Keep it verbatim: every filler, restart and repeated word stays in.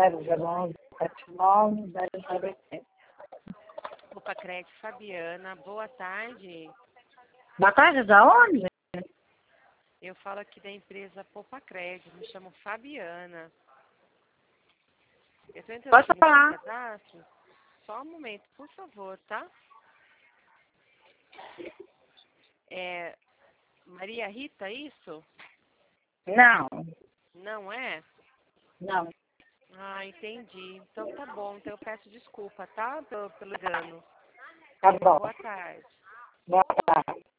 zero zero onze sete nove zero zero oito. Opa, Crédito, Fabiana, boa tarde. Boa tarde, de onde? Eu falo aqui da empresa Poupa Crédito, me chamo Fabiana. Eu estou entrando Pode aqui no falar. seu cadastro. Só um momento, por favor, tá? É Maria Rita, isso? Não, Não é? não. Ah, entendi. Então tá bom, então eu peço desculpa, tá? Pelo, pelo engano. Tá bom. Boa tarde. Boa tarde.